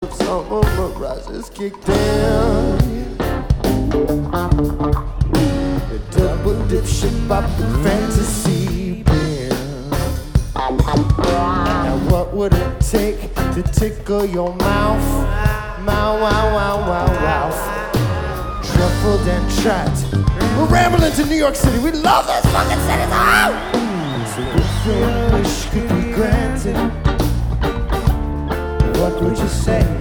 summer mirages kicked in. The double dip ship up the fantasy bin. Now what would it take to tickle your mouth? Wow, wow, wow, wow, wow. Truffled and trapped. We're rambling to New York City. We love this fucking city. Oh! So if your wish could be granted, what would you say?